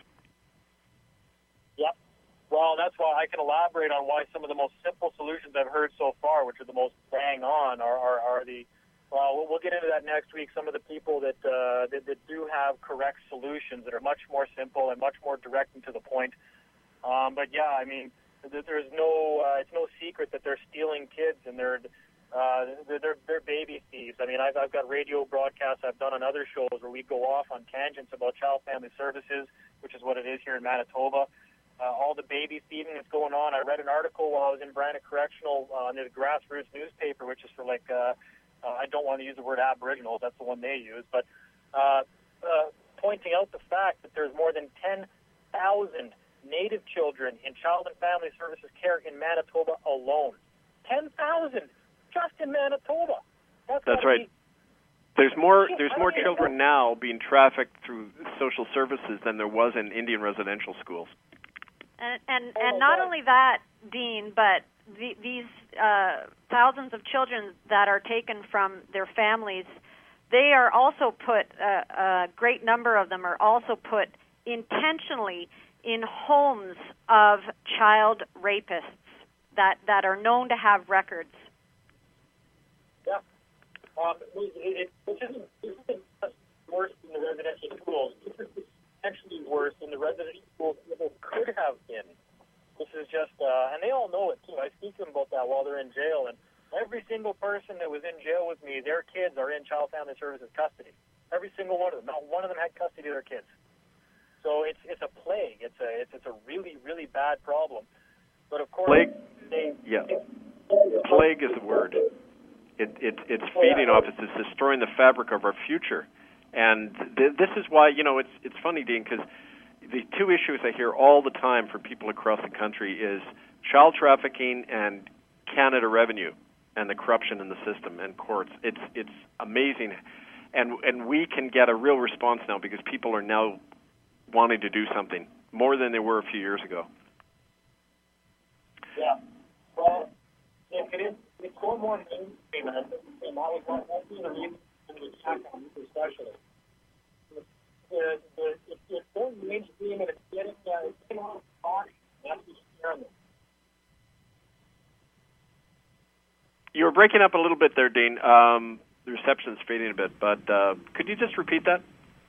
Yep. Well, that's why I can elaborate on why some of the most simple solutions I've heard so far, which are the most bang on, are, are, are the, well, we'll get into that next week, some of the people that, uh, that, that do have correct solutions that are much more simple and much more direct and to the point. Um, but yeah, I mean, there's no, uh, it's no secret that they're stealing kids and they're, uh, they're, they're baby thieves. I mean, I've, I've got radio broadcasts I've done on other shows where we go off on tangents about child family services, which is what it is here in Manitoba. Uh, all the baby thieving that's going on. I read an article while I was in Brandon Correctional uh, near the Grassroots newspaper, which is for like, uh, uh, I don't want to use the word Aboriginals, that's the one they use, but uh, uh, pointing out the fact that there's more than ten thousand Native children in child and family services care in Manitoba alone. ten thousand just in Manitoba. That's, That's right. Be, there's more There's more children now being trafficked through social services than there was in Indian residential schools. And and, and not only that, Dean, but the, these uh, thousands of children that are taken from their families, they are also put, uh, a great number of them are also put intentionally in homes of child rapists that, that are known to have records. Yeah. Um, it, it, it isn't, it isn't just worse in the residential schools. This is potentially worse in the residential schools people could have been. This is just, uh, and they all know it too. I speak to them about that while they're in jail, and every single person that was in jail with me, their kids are in Child Family Services custody. Every single one of them. Not one of them had custody of their kids. So it's it's a plague. It's a it's, it's a really really bad problem. But of course, plague. They, yeah, plague is the word. It it it's feeding off. It's, it's destroying the fabric of our future. And th- this is why you know it's it's funny, Dean, because the two issues I hear all the time from people across the country is child trafficking and Canada revenue and the corruption in the system and courts. It's it's amazing, and and we can get a real response now because people are now wanting to do something more than they were a few years ago. Yeah. Well, if it is, it's going more mainstream, and that was one of the reasons for the attack on you especially. The, the, it's, it's going mainstream, and it's getting, uh, it's getting on the talk, and that's what's scaring them. You were breaking up a little bit there, Dean. Um, the reception's fading a bit, but uh, could you just repeat that?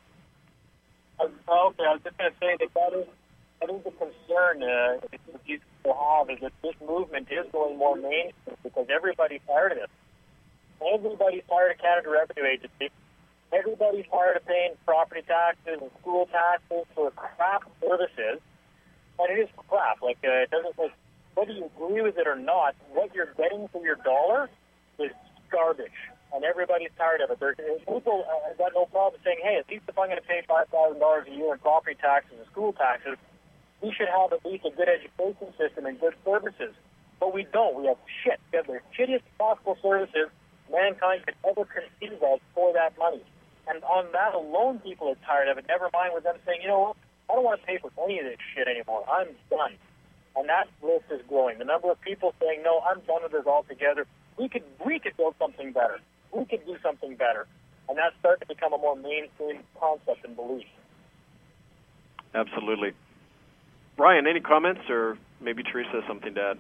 Uh, okay, I was just going to say that that is, that is a concern uh, that these people have, is that this movement is going more mainstream because everybody's tired of it. Everybody's tired of Canada Revenue Agency. Everybody's tired of paying property taxes and school taxes for crap services. And it is crap. Like, uh, it doesn't, like, whether you agree with it or not, what you're getting for your dollar is garbage. And everybody's tired of it. There, people uh, have got no problem saying, hey, at least if I'm going to pay five thousand dollars a year in property taxes and school taxes, we should have at least a good education system and good services. But we don't. We have shit. We have the shittiest possible services mankind could ever conceive of for that money. And on that alone, people are tired of it. Never mind with them saying, you know what, I don't want to pay for any of this shit anymore. I'm done. And that list is growing. The number of people saying, no, I'm done with this altogether. We could, we could build something better. We could do something better. And that's starting to become a more mainstream concept and belief. Absolutely. Ryan, any comments, or maybe Teresa has something to add?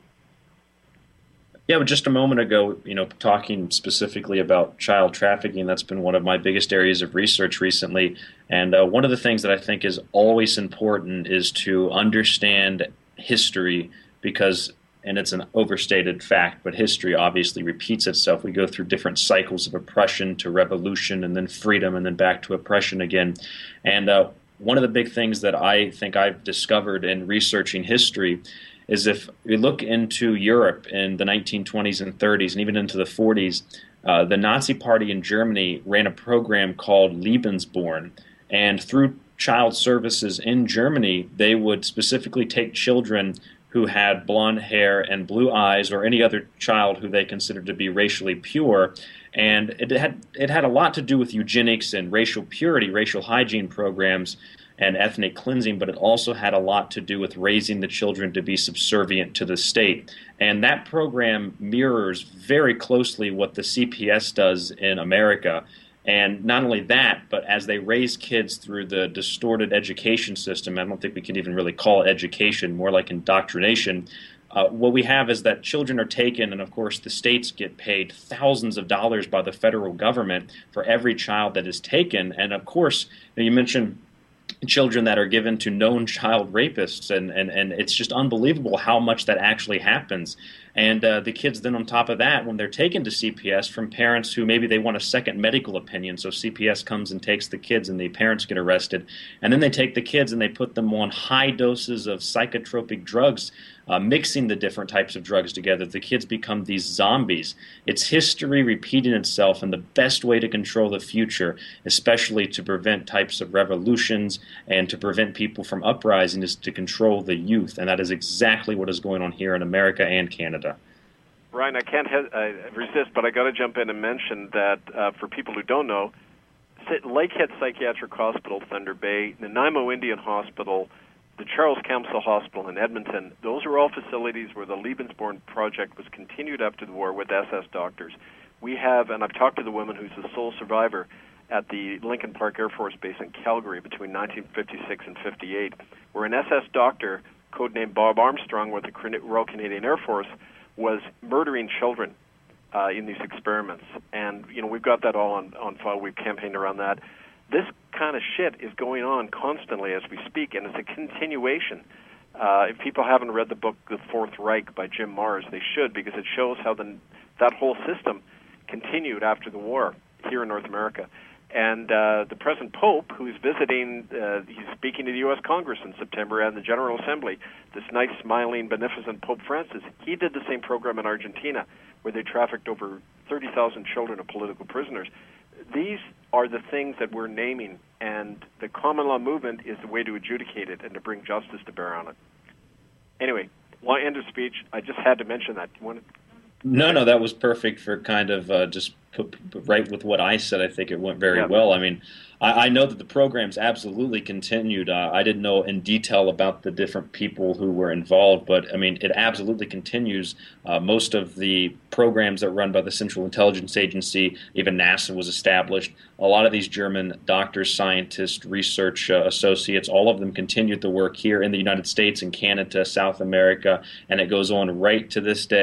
Yeah, but just a moment ago, you know, talking specifically about child trafficking, that's been one of my biggest areas of research recently. And uh, one of the things that I think is always important is to understand history because, and it's an overstated fact, but history obviously repeats itself. We go through different cycles of oppression to revolution and then freedom and then back to oppression again. And uh, one of the big things that I think I've discovered in researching history is if we look into Europe in the nineteen twenties and thirties and even into the forties, uh, the Nazi Party in Germany ran a program called Lebensborn. And through child services in Germany, they would specifically take children who had blonde hair and blue eyes or any other child who they considered to be racially pure. And it had, it had a lot to do with eugenics and racial purity, racial hygiene programs, and ethnic cleansing, but it also had a lot to do with raising the children to be subservient to the state. And that program mirrors very closely what the C P S does in America. And not only that, but as they raise kids through the distorted education system, I don't think we can even really call it education, more like indoctrination, uh, what we have is that children are taken, and of course the states get paid thousands of dollars by the federal government for every child that is taken. And of course, you mentioned children that are given to known child rapists, and, and, and it's just unbelievable how much that actually happens. And uh, the kids then on top of that, when they're taken to C P S from parents who maybe they want a second medical opinion, so C P S comes and takes the kids and the parents get arrested, and then they take the kids and they put them on high doses of psychotropic drugs, uh, mixing the different types of drugs together. The kids become these zombies. It's history repeating itself, and the best way to control the future, especially to prevent types of revolutions and to prevent people from uprising, is to control the youth, and that is exactly what is going on here in America and Canada. Ryan, I can't he- I resist, but I got to jump in and mention that uh, for people who don't know, Lakehead Psychiatric Hospital, Thunder Bay, Nanaimo Indian Hospital, the Charles Camsell Hospital in Edmonton, those are all facilities where the Lebensborn project was continued after the war with S S doctors. We have, and I've talked to the woman who's the sole survivor at the Lincoln Park Air Force Base in Calgary between nineteen fifty-six and fifty-eight, where an S S doctor, codenamed Bob Armstrong with the Royal Canadian Air Force, was murdering children uh, in these experiments. And, you know, we've got that all on, on file. We've campaigned around that. This kind of shit is going on constantly as we speak, and it's a continuation. Uh, if people haven't read the book The Fourth Reich by Jim Marrs, they should, because it shows how the, that whole system continued after the war here in North America. And uh, the present Pope, who's visiting, uh, he's speaking to the U S Congress in September and the General Assembly, this nice, smiling, beneficent Pope Francis, he did the same program in Argentina, where they trafficked over thirty thousand children of political prisoners. These are the things that we're naming, and the common law movement is the way to adjudicate it and to bring justice to bear on it. Anyway, long end of speech. I just had to mention that. You want to? No, no, that was perfect for kind of uh, just put, put right with what I said. I think it went very yeah. well. I mean, I, I know that the programs absolutely continued. Uh, I didn't know in detail about the different people who were involved, but I mean, it absolutely continues. Uh, most of the programs that are run by the Central Intelligence Agency, even NASA was established. A lot of these German doctors, scientists, research uh, associates, all of them continued the work here in the United States and Canada, South America, and it goes on right to this day.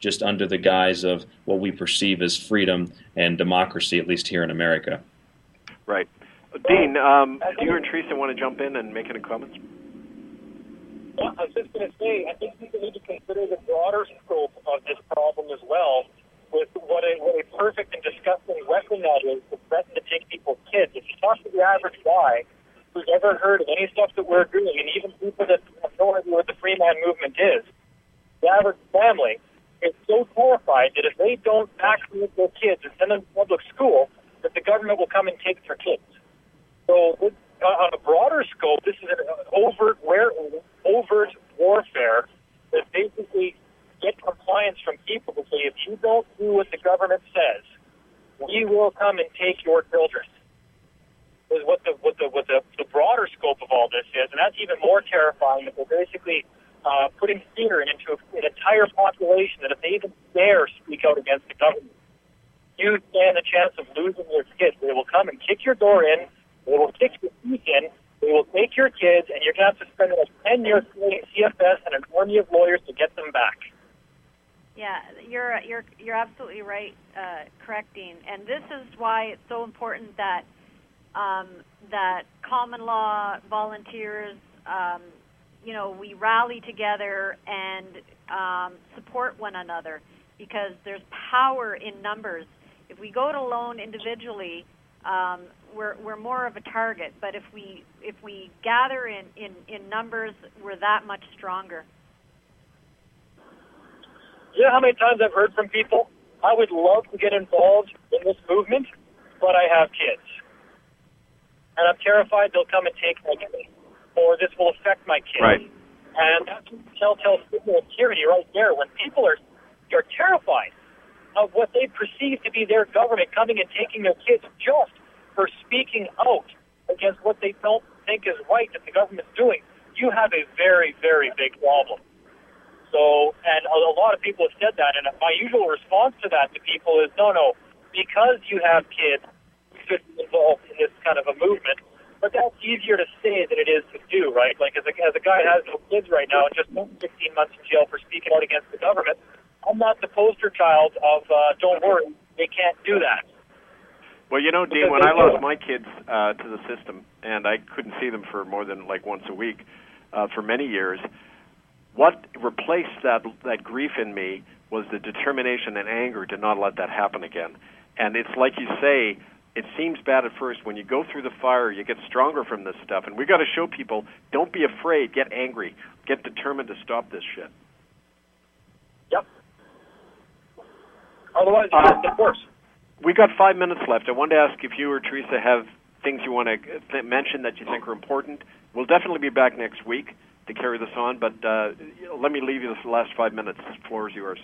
just under the guise of what we perceive as freedom and democracy, at least here in America. Right. Dean, um, do you and Teresa want to jump in and make any comments? Yeah, I was just going to say, I think people need to consider the broader scope of this problem as well, with what a, what a perfect and disgusting weapon that is to threaten to take people's kids. If you talk to the average guy who's ever heard of any stuff that we're doing, and even people that have no idea what the free man movement is, the average family is so terrified that if they don't vaccinate their kids and send them to public school, that the government will come and take their kids. So uh, on a broader scope, this is an overt, where, overt warfare that basically get compliance from people to say, if you don't do what the government says, we will come and take your children. Is what the what the what the, the broader scope of all this is, and that's even more terrifying. That they're basically uh, putting fear into an entire population that if they even dare speak out against the government, you stand a chance of losing your kids. They will come and kick your door in. They will kick your teeth in. They will take your kids, and you're going to have to spend like ten years paying C F S and an army of lawyers to get them back. Yeah, you're you're you're absolutely right, uh, correct, Dean. And this is why it's so important that um, that common law volunteers, um, you know, we rally together and um, support one another, because there's power in numbers. If we go it alone individually, um, we're we're more of a target. But if we if we gather in, in, in numbers, we're that much stronger. You know how many times I've heard from people, I would love to get involved in this movement, but I have kids. And I'm terrified they'll come and take my kids, or this will affect my kids. Right. And that's a telltale signal of tyranny right there, when people are, are terrified of what they perceive to be their government coming and taking their kids just for speaking out against what they don't think is right that the government's doing. You have a very, very big problem. So, and a, a lot of people have said that, and my usual response to that to people is, no, no, because you have kids, you should be involved in this kind of a movement. But that's easier to say than it is to do, right? Like, as a, as a guy who has no kids right now and just spent sixteen months in jail for speaking out against the government, I'm not the poster child of, uh, don't worry, they can't do that. Well, you know, Dean, when I lost my kids uh, to the system, and I couldn't see them for more than like once a week uh, for many years, what replaced that that grief in me was the determination and anger to not let that happen again. And it's like you say, it seems bad at first. When you go through the fire, you get stronger from this stuff. And we got to show people, don't be afraid, get angry, get determined to stop this shit. Yep. Otherwise, you uh, get worse. We got five minutes left. I wanted to ask if you or Teresa have things you want to th- mention that you think are important. We'll definitely be back next week to carry this on, but uh, let me leave you this last five minutes. The floor is yours.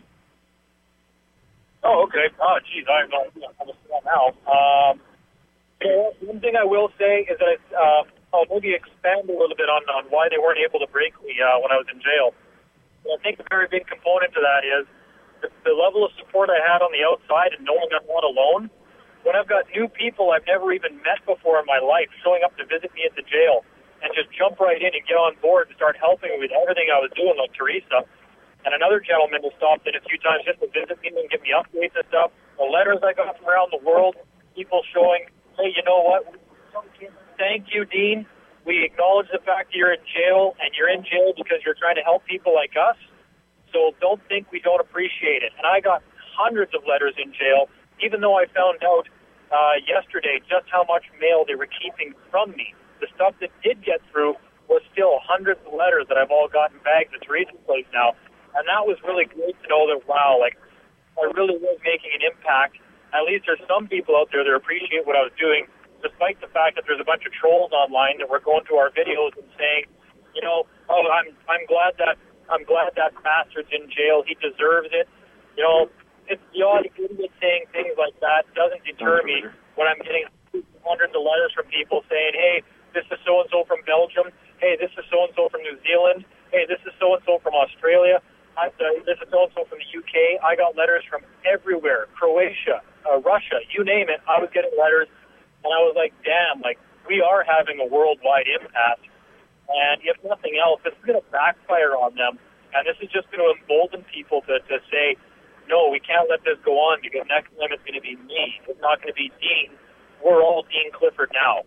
Oh, okay. Oh, geez, I don't understand now. Um, so one thing I will say is that uh, I'll maybe expand a little bit on, on why they weren't able to break me uh, when I was in jail. And I think a very big component to that is the, the level of support I had on the outside and knowing I'm not alone. When I've got new people I've never even met before in my life showing up to visit me at the jail, and just jump right in and get on board and start helping me with everything I was doing, like Teresa. And another gentleman who stopped in a few times just to visit me and give me updates and stuff. The letters I got from around the world, people showing, hey, you know what? Thank you, Dean. We acknowledge the fact that you're in jail, and you're in jail because you're trying to help people like us. So don't think we don't appreciate it. And I got hundreds of letters in jail, even though I found out uh, yesterday just how much mail they were keeping from me. The stuff that did get through was still hundreds of letters that I've all gotten bags at Teresa's place now. And that was really great to know that, wow, like, I really was making an impact. At least there's some people out there that appreciate what I was doing, despite the fact that there's a bunch of trolls online that were going to our videos and saying, you know, oh, I'm I'm glad that I'm glad that bastard's in jail. He deserves it. You know, it's the odd idiot saying things like that doesn't deter me when I'm getting hundreds of letters from people saying, hey, this is so-and-so from Belgium. Hey, this is so-and-so from New Zealand. Hey, this is so-and-so from Australia. I, uh, this is so-and-so from the U K. I got letters from everywhere, Croatia, uh, Russia, you name it. I was getting letters, and I was like, damn, like, we are having a worldwide impact. And if nothing else, this is going to backfire on them. And this is just going to embolden people to, to say, no, we can't let this go on because next time it's going to be me. It's not going to be Dean. We're all Dean Clifford now.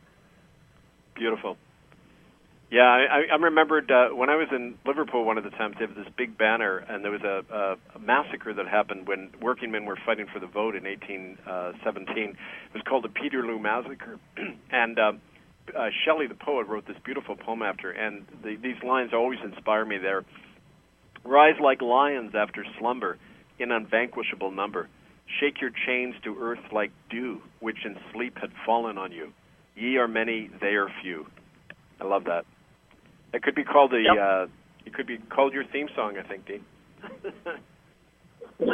Beautiful. Yeah, I, I remembered uh, when I was in Liverpool one of the times, they had this big banner, and there was a, a, a massacre that happened when working men were fighting for the vote in eighteen seventeen. It was called the Peterloo Massacre. and uh, uh, Shelley, the poet, wrote this beautiful poem after, and the, these lines always inspire me there. Rise like lions after slumber in unvanquishable number. Shake your chains to earth like dew, which in sleep had fallen on you. Ye are many, they are few. I love that. It could be called the. Yep. Uh, it could be called your theme song, I think, Dean. there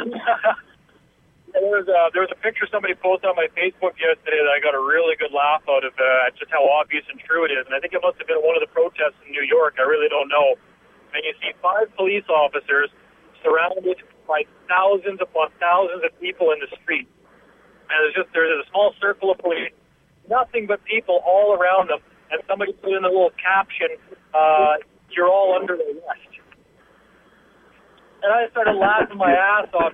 was a, there was a picture somebody posted on my Facebook yesterday that I got a really good laugh out of. Uh, just how obvious and true it is, and I think it must have been one of the protests in New York. I really don't know. And you see five police officers surrounded by thousands upon thousands of people in the street, and there's just there's a small circle of police, nothing but people all around them. And somebody put in a little caption, uh, you're all under arrest. And I started laughing my ass off.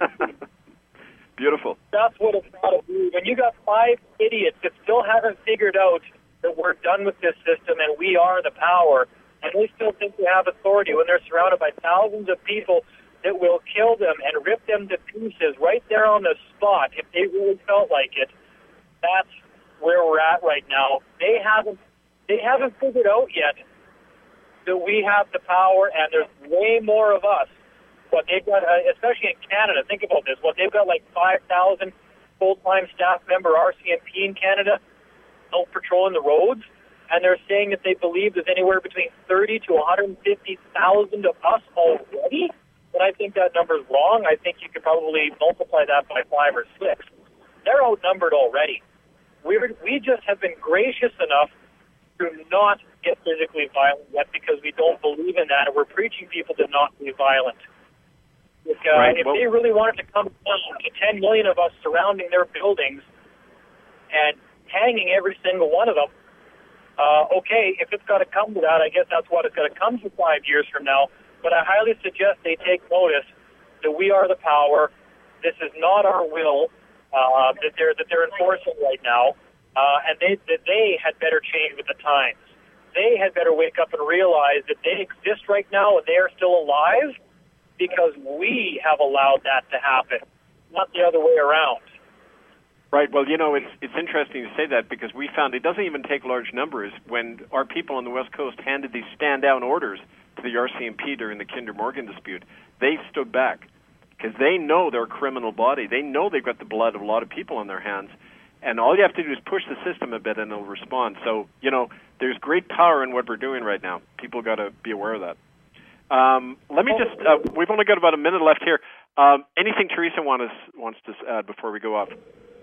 Beautiful. That's what it's got to be. When you got five idiots that still haven't figured out that we're done with this system and we are the power, and they still think they have authority when they're surrounded by thousands of people that will kill them and rip them to pieces right there on the spot if they really felt like it, that's where we're at right now. They haven't They haven't figured out yet that we have the power, and there's way more of us. What they've got, uh, especially in Canada, think about this. What they've got, like five thousand full-time staff member R C M P in Canada out patrolling the roads, and they're saying that they believe there's anywhere between thirty to one hundred fifty thousand of us already. But I think that number's wrong. I think you could probably multiply that by five or six. They're outnumbered already. We're, we just have been gracious enough to not get physically violent yet because we don't believe in that, and we're preaching people to not be violent. If, uh, right. if well, they really wanted to come down to ten million of us surrounding their buildings and hanging every single one of them, uh, okay, if it's got to come to that, I guess that's what it's got to come to five years from now. But I highly suggest they take notice that we are the power. This is not our will uh, that they're that they're enforcing right now. Uh, and they that they had better change with the times. They had better wake up and realize that they exist right now and they are still alive because we have allowed that to happen, not the other way around. Right. Well, you know, it's it's interesting to say that because we found it doesn't even take large numbers. When our people on the West Coast handed these stand-down orders to the R C M P during the Kinder Morgan dispute, they stood back because they know they're a criminal body. They know they've got the blood of a lot of people on their hands. And all you have to do is push the system a bit and they'll respond. So, you know, there's great power in what we're doing right now. People got to be aware of that. Um, let me just, uh, we've only got about a minute left here. Um, anything Teresa want us, wants to add before we go off?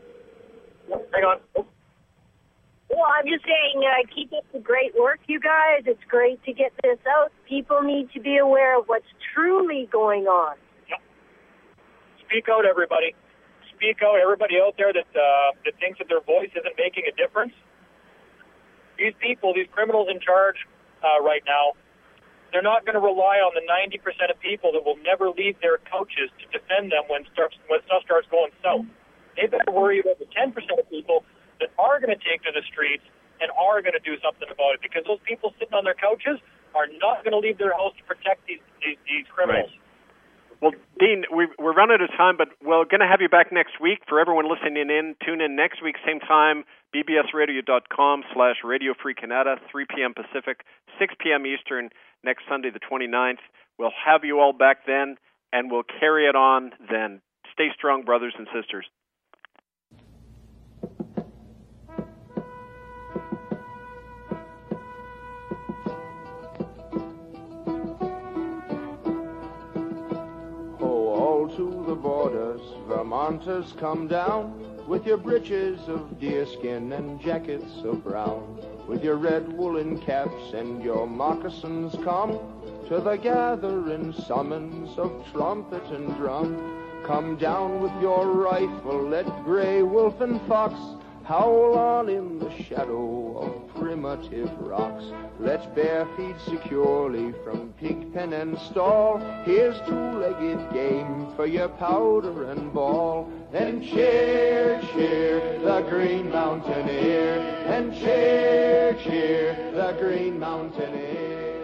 Hang on. Well, I'm just saying, uh, keep up the great work, you guys. It's great to get this out. People need to be aware of what's truly going on. Yep. Speak out, everybody. Speak out, everybody out there that uh, that thinks that their voice isn't making a difference. These people, these criminals in charge uh, right now, they're not going to rely on the ninety percent of people that will never leave their couches to defend them when, starts, when stuff starts going south. They better worry about the ten percent of people that are going to take to the streets and are going to do something about it, because those people sitting on their couches are not going to leave their house to protect these, these, these criminals. Right. Well, Dean, we, we're running out of time, but we're going to have you back next week. For everyone listening in, tune in next week, same time, bbsradio.com slash Radio Free Canada, three p.m. Pacific, six p.m. Eastern, next Sunday the twenty-ninth. We'll have you all back then, and we'll carry it on then. Stay strong, brothers and sisters. To the borders, Vermonters, come down with your breeches of deerskin and jackets of brown, with your red woolen caps and your moccasins. Come to the gathering summons of trumpet and drum. Come down with your rifle, let gray wolf and fox Howl on in the shadow of primitive rocks. Let's bear feed securely from pig pen and stall. Here's two-legged game for your powder and ball. And cheer, cheer, the Green Mountaineer. And cheer, cheer, the Green Mountaineer.